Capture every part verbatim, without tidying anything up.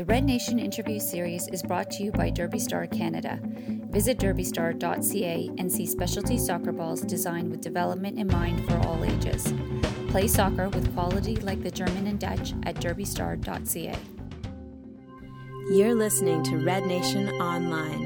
The Red Nation interview series is brought to you by Derby Star Canada. Visit derby star dot c a and see specialty soccer balls designed with development in mind for all ages. Play soccer with quality like the German and Dutch at derby star dot c a. You're listening to Red Nation Online.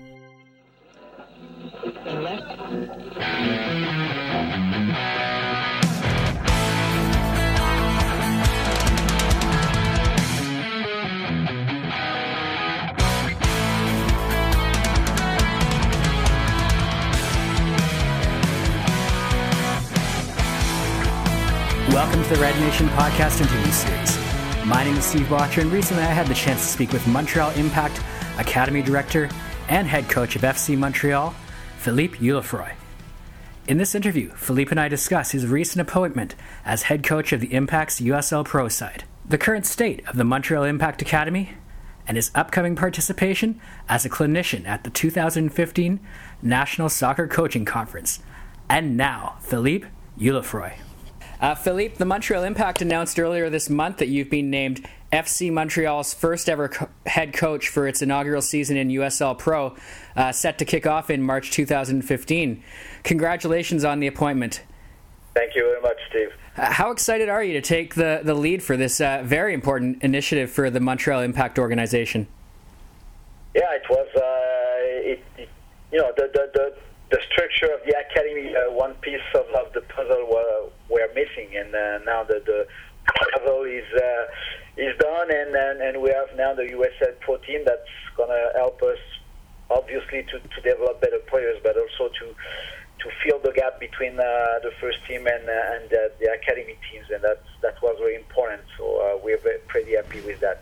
Welcome to the Red Nation podcast interview series. My name is Steve Botcher, and recently I had the chance to speak with Montreal Impact Academy Director and Head Coach of F C Montreal, Philippe Ulafroy. In this interview, Philippe and I discuss his recent appointment as Head Coach of the Impact's U S L Pro side, the current state of the Montreal Impact Academy, and his upcoming participation as a clinician at the two thousand fifteen National Soccer Coaching Conference. And now, Philippe Ulafroy. Uh, Philippe, the Montreal Impact announced earlier this month that you've been named F C Montreal's first ever co- head coach for its inaugural season in U S L Pro, uh, set to kick off in March two thousand fifteen. Congratulations on the appointment. Thank you very much, Steve. Uh, how excited are you to take the, the lead for this uh, very important initiative for the Montreal Impact organization? Yeah, it was, uh, it, it, you know, the, the, the, the structure of the academy, uh, one piece of, of the puzzle were, were missing, and uh, now the, the puzzle is uh, is done, and, and, and we have now the U S L Pro team that's going to help us, obviously, to, to develop better players, but also to to fill the gap between uh, the first team and uh, and uh, the academy teams, and that's, that was very important, so uh, we're very, pretty happy with that.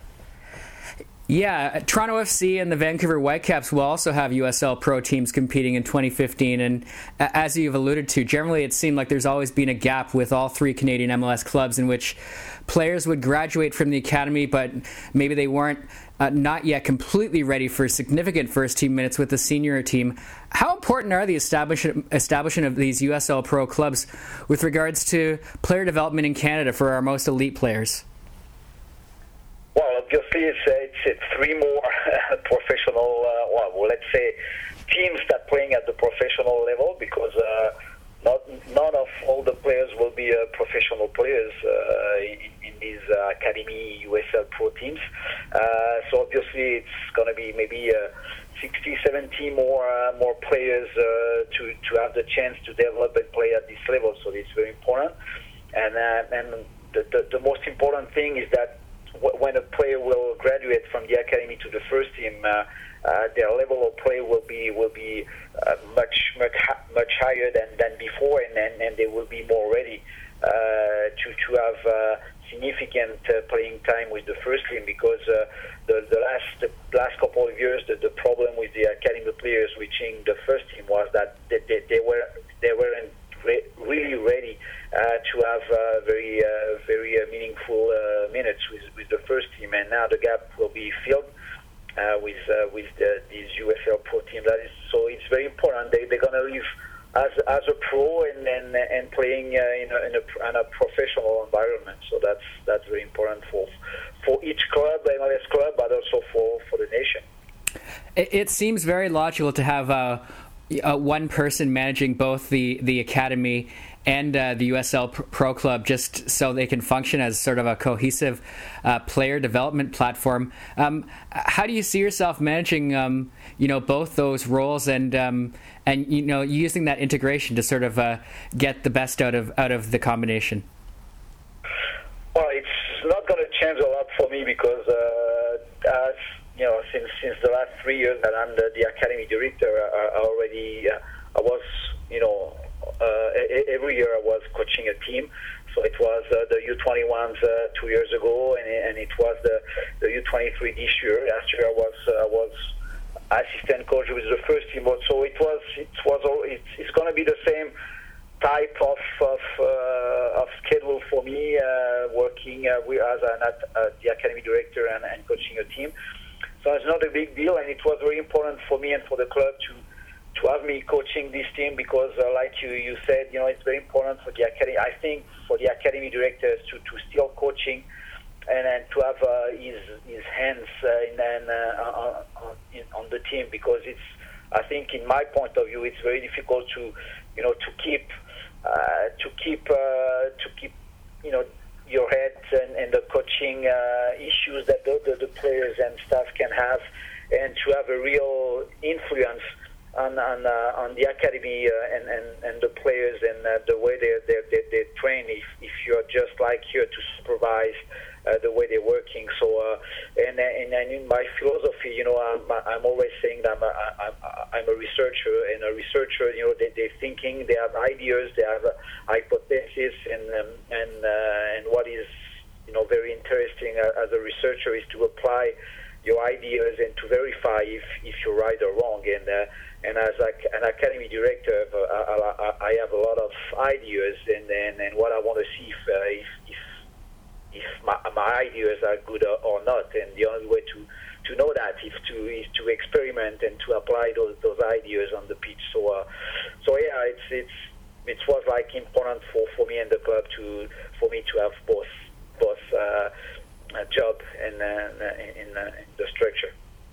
Yeah, Toronto F C and the Vancouver Whitecaps will also have U S L Pro teams competing in twenty fifteen, and as you've alluded to, generally it seemed like there's always been a gap with all three Canadian M L S clubs in which players would graduate from the academy, but maybe they weren't uh, not yet completely ready for significant first-team minutes with the senior team. How important are the establishment establishment of these U S L Pro clubs with regards to player development in Canada for our most elite players? Well, obviously, it's, uh, it's, it's three more uh, professional, uh, well, well, let's say, teams that playing at the professional level, because uh, not none of all the players will be uh, professional players uh, in, in these uh, academy U S L Pro teams. Uh, so obviously, it's going to be maybe uh, sixty, seventy more uh, more players uh, to to have the chance to develop and play at this level. So it's very important. And uh, and the, the the most important thing is that when a player will graduate from the academy to the first team, uh, uh, their level of play will be will be uh, much much much higher than, than before, and, and and they will be more ready uh, to to have uh, significant uh, playing time with the first team. Because uh, the the last the last couple of years, the, the problem with the academy players reaching the first team was that they, they, they were they weren't re- really ready Uh, to have uh, very, uh, very uh, meaningful uh, minutes with, with the first team, and now the gap will be filled uh, with uh, with the, these U S L Pro team. That is, so it's very important. They they're gonna live as as a pro and and, and playing uh, in, a, in, a, in a professional environment. So that's that's very important for for each club, M L S club, but also for, for the nation. It, it seems very logical to have uh, uh, one person managing both the the academy and uh, the U S L Pro Club, just so they can function as sort of a cohesive uh, player development platform. Um, how do you see yourself managing, um, you know, both those roles, and um, and you know, using that integration to sort of uh, get the best out of out of the combination? Well, it's not going to change a lot for me because, uh, as you know, since since the last three years that I'm the, the academy director, I, I already uh, I was, you know. Uh, every year I was coaching a team, so it was uh, the U twenty-ones uh, two years ago, and, and it was the, the U twenty-three this year. Last year I was uh, was assistant coach with the first team, so it was it was it's, it's going to be the same type of of, uh, of schedule for me, uh, working uh, as an uh, the academy director and, and coaching a team. So it's not a big deal, and it was very important for me and for the club to. to have me coaching this team because, uh, like you, you said, you know, it's very important for the academy. I think for the academy directors to, to still coaching and and to have uh, his his hands uh, in, in, uh, on, on, in, on the team, because it's, I think, in my point of view, it's very difficult to, you know, to keep uh, to keep uh, to keep, you know, your head and, and the coaching uh, issues that the, the, the players and staff can have, and to have a real influence on on, uh, on the academy uh, and, and, and the players and uh, the way they they they, they train. If if you're just like here to supervise Uh, the way they're working, so uh, and, and and in my philosophy, you know, I'm I'm always saying that I'm a, I'm, I'm a researcher, and a researcher, you know, they they're thinking, they have ideas, they have a hypothesis, and um, and uh, and what is, you know, very interesting uh, as a researcher is to apply your ideas and to verify if, if you're right or wrong. And uh, and as a, an academy director, uh, I, I have a lot of ideas, and and, and what I want to see if uh, if, if if my, my ideas are good or, or not, and the only way to, to know that is to is to experiment and to apply those those ideas on the pitch. So uh, so yeah, it's it's it was like important for, for me and the club to for me to have both both uh, a job and uh, in, uh, in the structure.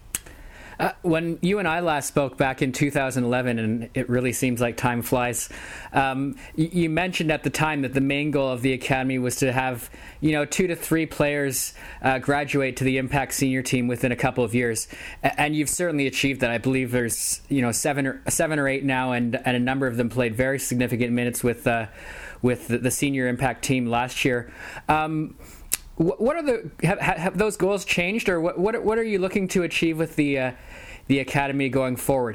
Uh, when you and I last spoke back in two thousand eleven, and it really seems like time flies, um, you, you mentioned at the time that the main goal of the academy was to have, you know, two to three players uh, graduate to the Impact senior team within a couple of years, and you've certainly achieved that. I believe there's, you know, seven or seven or eight now, and, and a number of them played very significant minutes with uh, with the, the senior Impact team last year. Um, What are the have, have those goals changed, or what what what are you looking to achieve with the uh, the academy going forward?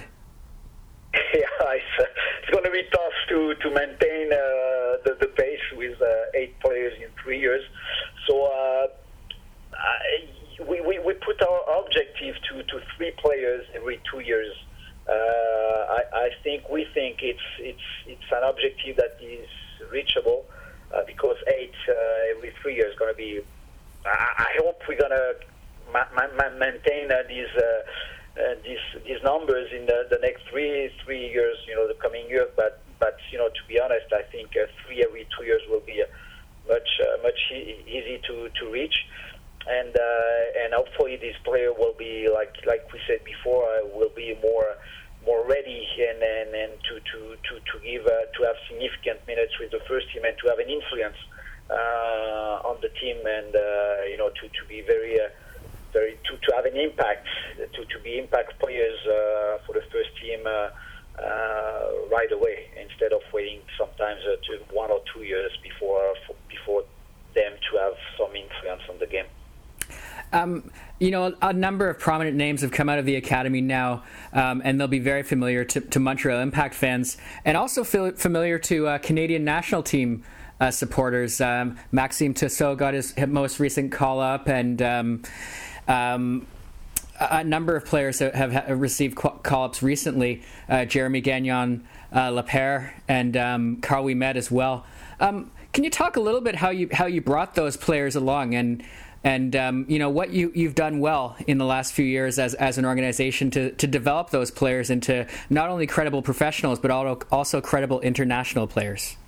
Yeah, it's, uh, it's going to be tough to to maintain uh, the the pace with uh, eight players in three years. So uh, I, we, we we put our objective to, to three players every two years. Uh, I I think we think it's it's it's an objective that is reachable. Uh, because eight uh, every three years is going to be. I, I hope we're going to ma- ma- maintain uh, these uh, uh, these these numbers in the, the next three three years. You know, the coming years. But but you know, to be honest, I think uh, three every two years will be uh, much uh, much e- easy to, to reach, and uh, and hopefully this player will be like like we said before, uh, will be more. more ready and, and, and to, to, to, to give uh, to have significant minutes with the first team, and to have an influence uh, on the team, and uh, you know to, to be very uh, very to, to have an impact, to, to be impact players uh, for the first team uh, uh, right away, instead of waiting sometimes uh, to one or two years before before them to have some influence on the game. Um, you know, a, a number of prominent names have come out of the academy now, um, and they'll be very familiar to, to Montreal Impact fans, and also feel familiar to uh, Canadian national team uh, supporters. Um, Maxime Tissot got his most recent call-up, and um, um, a number of players have, have received call-ups recently. Uh, Jeremy Gagnon, uh, Lapierre, and um, Carl Ouimet as well. Um, can you talk a little bit how you how you brought those players along, and And, um, you know, what you, you've done well in the last few years as, as an organization to, to develop those players into not only credible professionals, but also credible international players?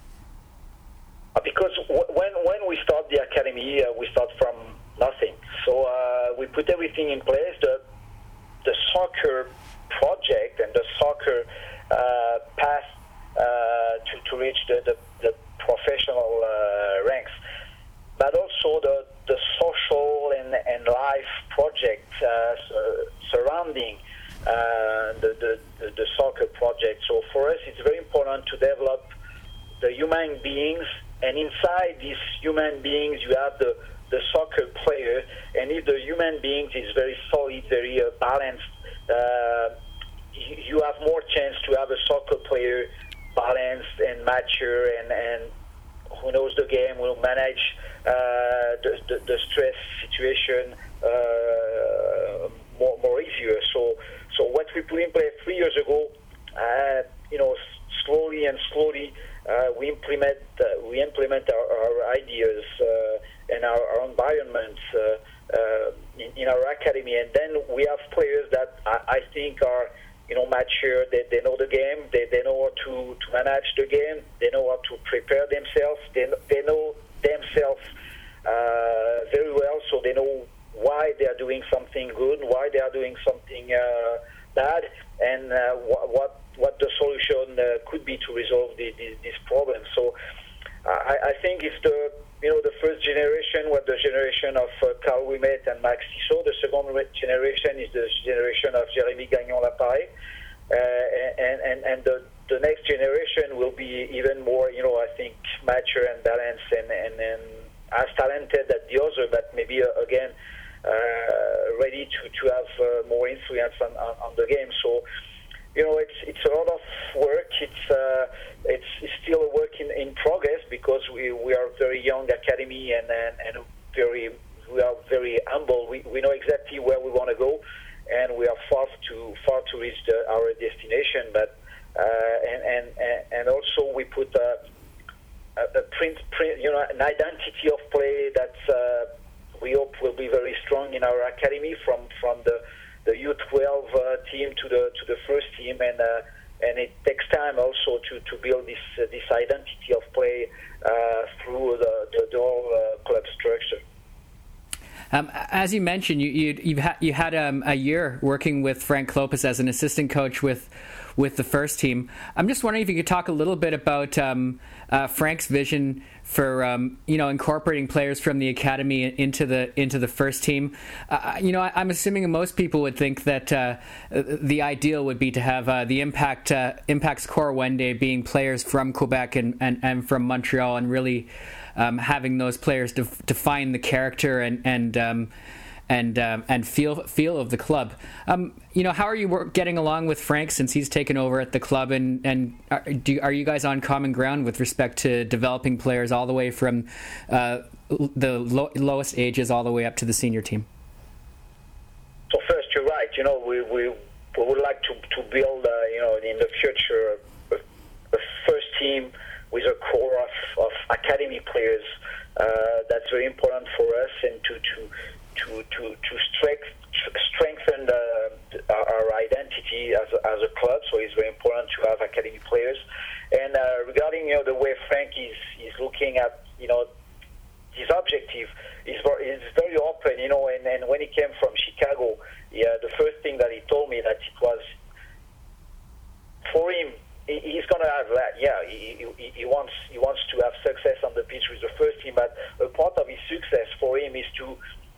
Because w- when when we start the academy, uh, we start from nothing. So uh, we put everything in place. The, the soccer project and the soccer uh, path uh, to, to reach the, the, the professional uh, ranks. But also the, the social and, and life project uh, surrounding uh, the, the, the soccer project. So for us, it's very important to develop the human beings, and inside these human beings, you have the, the soccer player. And if the human beings is very solid, very uh, balanced, uh, you, you have more chance to have a soccer player balanced and mature, and, and who knows the game, will manage uh, the, the, the stress situation uh, more more easier. So so what we put in place three years ago, uh, you know, slowly and slowly uh, we implement uh, we implement our, our ideas uh, and our, our environments uh, uh, in, in our academy, and then we have players that I, I think are, you know, mature. They, they know the game. They, they know how to, to manage the game. They know how to prepare themselves. They, they know themselves uh, very well, so they know why they are doing something good, why they are doing something uh, bad, and uh, wh- what what the solution uh, could be to resolve the, the, this problem. So I, I think it's the you know the first generation was the generation of uh, Carl Ouimet and Max Tissot. The second generation is the generation of Jérémy Gagnon-Lappareille, uh, and and and the the next generation will be even more, you know, I think, mature and balanced and, and, and as talented as the other, but maybe, uh, again, uh, ready to, to have uh, more influence on, on, on the game. So, you know, it's it's a lot of work. It's uh, it's, it's still a work in, in progress because we, we are a very young academy and, and, and very we are very humble. We, we know exactly where we want to go, and we are far to far to reach the, our destination, but Uh, and, and and also we put a, a print, print, you know, an identity of play that uh, we hope will be very strong in our academy from, from the, the U twelve uh, team to the to the first team, and uh, and it takes time also to, to build this uh, this identity of play uh, through the the, the whole uh, club structure. Um, as you mentioned, you you you've ha- you had um, a year working with Frank Lopez as an assistant coach with with the first team. I'm just wondering if you could talk a little bit about um, uh, Frank's vision for um, you know incorporating players from the academy into the into the first team. Uh, you know, I, I'm assuming most people would think that uh, the ideal would be to have uh, the Impact uh, Impact's core one day being players from Quebec and, and, and from Montreal, and really um, having those players def- define the character and and um, and um, and feel feel of the club. Um, you know, how are you work, getting along with Frank since he's taken over at the club, and and are, do, are you guys on common ground with respect to developing players all the way from uh, the lo- lowest ages all the way up to the senior team? So first, you're right. You know, we we, we would like to to build, uh, you know, in the future, a, a first team with a core of, of academy players. Uh, that's very important for us, and to to to to, to strength, strengthen the, our identity as a, as a club. So it's very important to have academy players. And uh, regarding you know the way Frank is is looking at you know his objective is is very open. You know, and, and when he came from Chicago, yeah, the first thing that he told me that it was for him. He's going to have that. Yeah, he, he, he wants he wants to have success on the pitch with the first team. But a part of his success for him is to,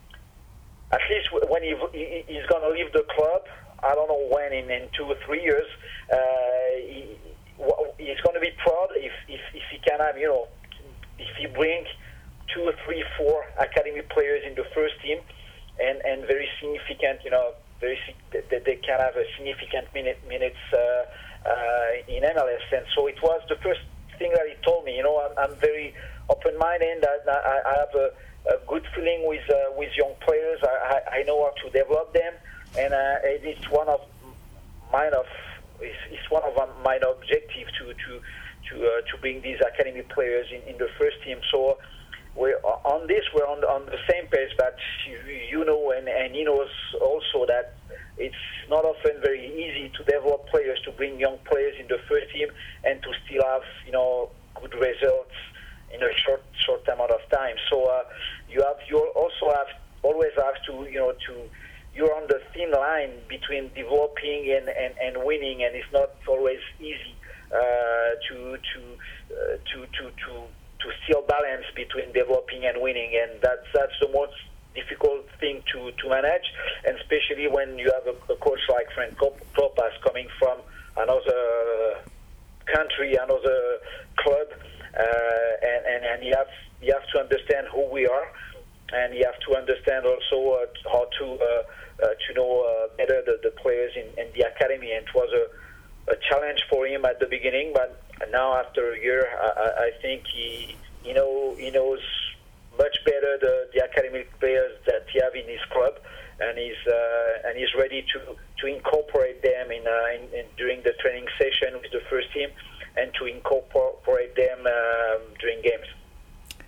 at least when he, he he's going to leave the club. I don't know when, in, in two or three years, uh, he, he's going to be proud if, if if he can have you know if he brings two or three, four academy players in the first team, and, and very significant. You know, very that they can have a significant minute minutes. Uh, Uh, in M L S, and so it was the first thing that he told me. You know, I'm, I'm very open-minded. I, I, I have a, a good feeling with uh, with young players. I, I, I know how to develop them, and uh, it's one of mine of it's, it's one of my objectives to to to uh, to bring these academy players in, in the first team. So we're on this. We're on on the same page, but you, you know, and, and he knows also that it's not often very easy to develop players, to bring young players in the first team, and to still have, you know, good results in a short short amount of time. So uh, you have you also have always have to, you know, to you're on the thin line between developing and, and, and winning, and it's not always easy uh, to to, uh, to to to to still balance between developing and winning, and that's that's the most difficult thing to, to manage, and especially when you have a, a coach like Frank Klopas coming from another country, another club, uh, and, and, and you have you have to understand who we are, and you have to understand also uh, how to uh, uh, to know uh, better the, the players in, in the academy. And it was a, a challenge for him at the beginning, but now after a year, I, I think he you know he knows much better the, the academic players that he have in his club, and he's uh, and he's ready to, to incorporate them in, uh, in, in during the training session with the first team, and to incorporate them um, during games.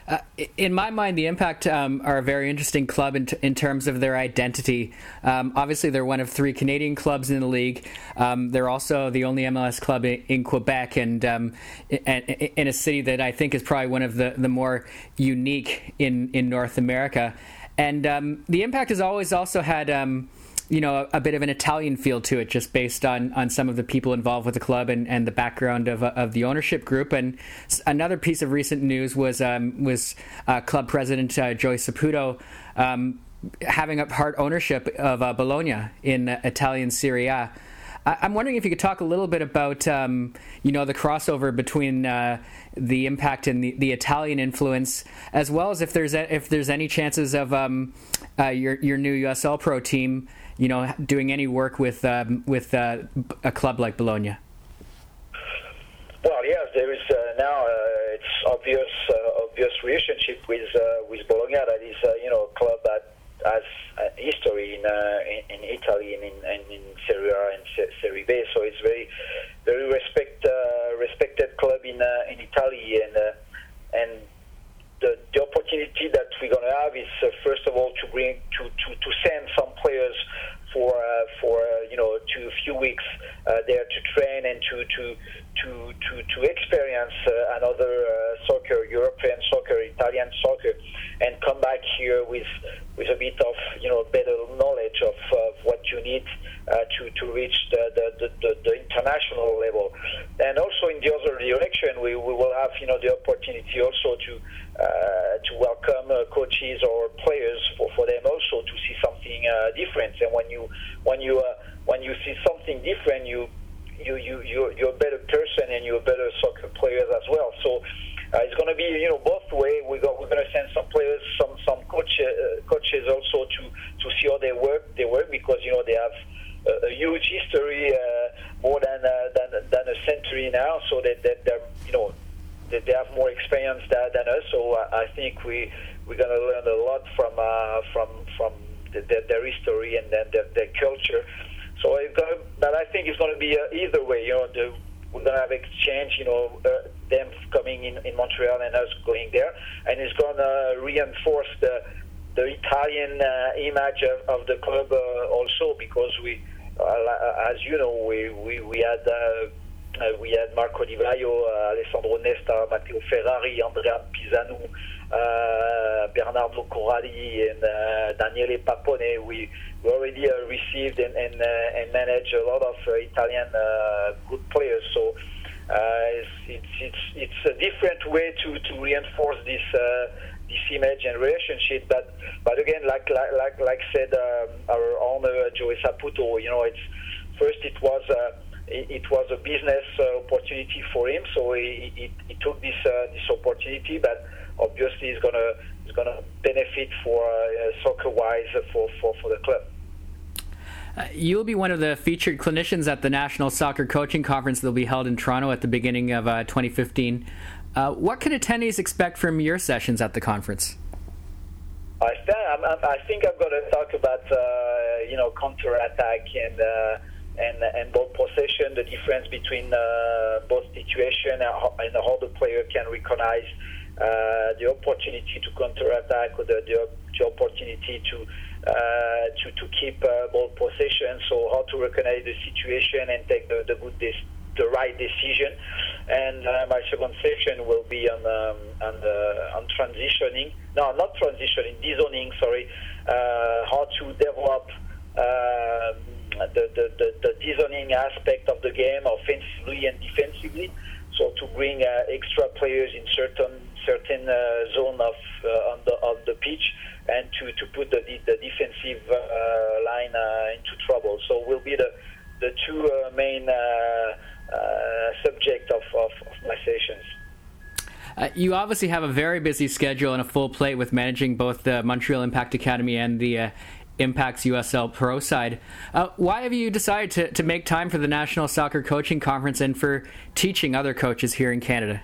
Uh, in my mind, the Impact um, are a very interesting club in, t- in terms of their identity. Um, obviously, they're one of three Canadian clubs in the league. Um, they're also the only M L S club in, in Quebec, and um, in, in a city that I think is probably one of the, the more unique in, in North America. And um, the Impact has always also had... Um, you know, a, a bit of an Italian feel to it, just based on, on some of the people involved with the club and, and the background of of the ownership group. And another piece of recent news was um, was uh, club president uh, Joey Saputo um, having a part ownership of uh, Bologna in uh, Italian Serie A. I, I'm wondering if you could talk a little bit about um, you know, the crossover between uh, the Impact and the, the Italian influence, as well as if there's a, if there's any chances of um, uh, your your new U S L Pro team, you know, doing any work with um, with uh, a club like Bologna. Well, yes, there is uh, now uh, it's obvious uh, obvious relationship with uh, with Bologna. That is, uh, you know, a club that has uh, history in, uh, in in Italy and in, and in Serie A and Serie B. So it's very very respect uh, respected club in uh, in Italy, and uh, and. The, the opportunity that we're going to have is uh, first of all to bring to, to, to send some players for uh, for uh, you know to a few weeks uh, there to train and to to to to, to experience uh, another uh, soccer, European soccer, Italian soccer, and come back here with with a bit of you know better knowledge of, of what you need uh, to to reach the the, the, the the international level. And also in the other direction, we, we will have you know the opportunity also to. Uh, to welcome uh, coaches or players for, for them also to see something uh, different. And when you when you uh, when you see something different, you you you you're, you're a better person and you're a better soccer player as well. So uh, it's going to be you know both way. We got we're going to send some players, some some coach uh, coaches also to, to see how they work. They work because you know they have a, a huge history, uh, more than, uh, than than a century now. So that that they're you know. They have more experience than, than us, so I think we we're going to learn a lot from uh, from from the, the, their history and then their, their culture. So it's going to, but I think it's going to be uh, either way. You know, the, we're going to have exchange. You know, uh, them coming in, in Montreal and us going there, and it's going to reinforce the the Italian uh, image of, of the club uh, also, because we, uh, as you know, we we we had. Uh, Uh, we had Marco Di Vaio, uh, Alessandro Nesta, Matteo Ferrari, Andrea Pisanu, uh, Bernardo Corradi, and uh, Daniele Papone. We, we already uh, received and and, uh, and managed a lot of uh, Italian uh, good players. So uh, it's, it's it's it's a different way to, to reinforce this uh, this image and relationship. But but again, like like like, like said um, our owner Joey Saputo, you know, it's first it was. Uh, It was a business uh, opportunity for him, so he, he, he took this uh, this opportunity. But obviously, he's gonna he's gonna benefit for uh, soccer wise for, for, for the club. Uh, you'll be one of the featured clinicians at the National Soccer Coaching Conference that will be held in Toronto at the beginning of uh, twenty fifteen. Uh, what can attendees expect from your sessions at the conference? I, th- I think I'm going to talk about uh, you know counter-attack and. Uh, And, and ball possession, the difference between uh, both situations, and how, and how the player can recognize uh, the opportunity to counter-attack, or the, the, the opportunity to uh, to to keep uh, ball possession. So how to recognize the situation and take the the good de- the right decision. And uh, my second section will be on um, on, uh, on transitioning. No, not transitioning, dezoning. Sorry, uh, how to develop. Uh, The, the, the, the designing aspect of the game, offensively and defensively, so to bring uh, extra players in certain certain uh, zone of uh, on the on the pitch, and to, to put the the defensive uh, line uh, into trouble. So will be the the two uh, main uh, uh, subject of, of, of my sessions. Uh, you obviously have a very busy schedule and a full plate with managing both the Montreal Impact Academy and the uh, Impact's U S L Pro side. Uh, why have you decided to, to make time for the National Soccer Coaching Conference and for teaching other coaches here in Canada?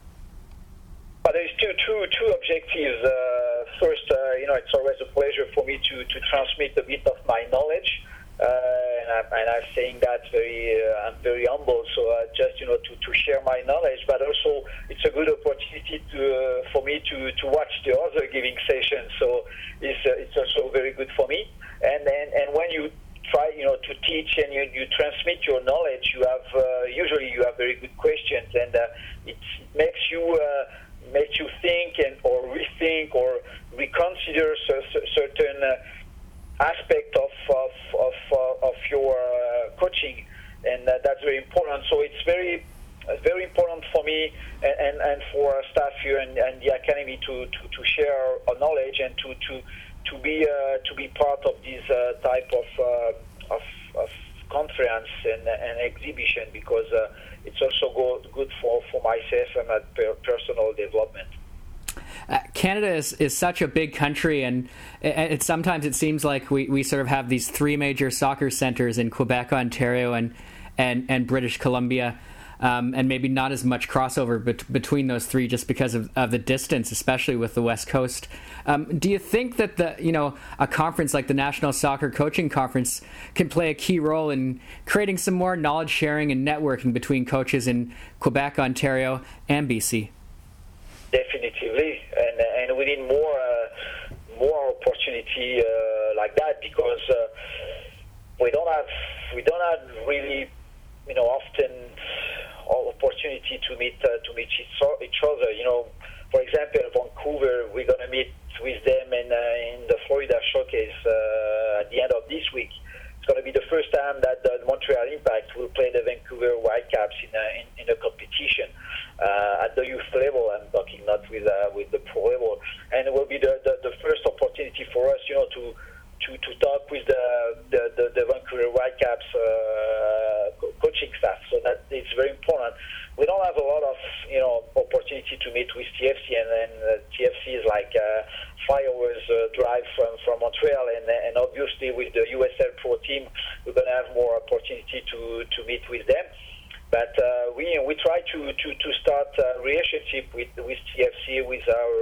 Well, there's two, two, two objectives. Uh, first, uh, you know, it's always a pleasure for me to, to transmit a bit of my knowledge. Uh, and I'm, and I'm saying that very, uh, I'm very humble. So uh, just you know to, to share my knowledge, but also it's a good opportunity to uh, for me to, to watch the other giving sessions. So it's uh, it's also very good for me. And and, and when you try you know to teach and you, you transmit your knowledge, you have uh, usually you have very good questions, and uh, it makes you uh, makes you think and or rethink or reconsider certain. Uh, aspect of of of, uh, of your uh, coaching, and uh, that's very important. So it's very uh, very important for me and, and, and for our staff here and, and the academy to, to, to share our knowledge and to to to be uh, to be part of this uh, type of, uh, of of conference and, and exhibition, because uh, it's also go, good for, for myself and my per- personal development. Uh, Canada is, is such a big country, and it, it, sometimes it seems like we, we sort of have these three major soccer centers in Quebec, Ontario, and and, and British Columbia, um, and maybe not as much crossover bet- between those three just because of, of the distance, especially with the West Coast. Um, do you think that the you know a conference like the National Soccer Coaching Conference can play a key role in creating some more knowledge sharing and networking between coaches in Quebec, Ontario, and B C? Definitively, and and we need more uh, more opportunity uh, like that, because uh, we don't have we don't have really you know often opportunity to meet uh, to meet each other. You know, for example, Vancouver, we're gonna meet with them in uh, in the Florida Showcase uh, at the end of this week. It's going to be the first time that the Montreal Impact will play the Vancouver Whitecaps in a, in, in a competition uh, at the youth level. I'm talking not with uh, with the pro level, and it will be the, the, the first opportunity for us, you know, to to, to talk with the the, the, the Vancouver Whitecaps uh, coaching staff. So that it's very important. We don't have a lot of you know opportunity to meet with T F C, and then uh, T F C is like uh, five hours uh, drive from, from Montreal, and and obviously with the U S L Pro team, we're going to have more opportunity to, to meet with them. But uh, we we try to, to, to start a relationship with with T F C, with our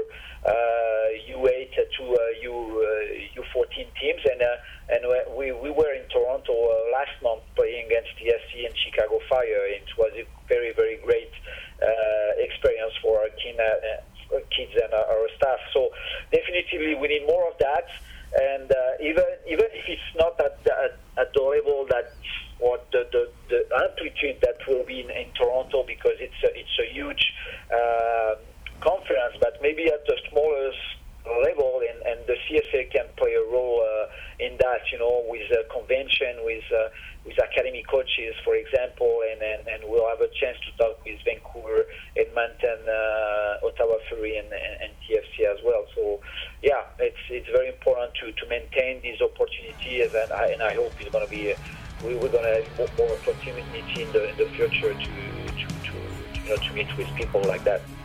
uh, U eight to uh, U uh, U fourteen teams, and uh, and we we were in Toronto uh, last month playing against T F C and Chicago Fire. It was a very very great uh, experience for our kin, uh, kids and our, our staff. So definitely we need more of that, and uh, even even if it's not at at, at the level that. Or the, the, the amplitude that will be in, in Toronto, because it's a, it's a huge uh, conference, but maybe at the smallest level, and, and the C S A can play a role uh, in that, you know, with a convention, with uh, with academy coaches, for example, and, and, and we'll have a chance to talk with Vancouver, Edmonton, uh, Ottawa Fury, and, and, and T F C as well. So, yeah, it's it's very important to, to maintain these opportunities, and I, and I hope it's going to be... Uh, We, we're going to have more opportunity in the in the future to to, to, you know, to meet with people like that.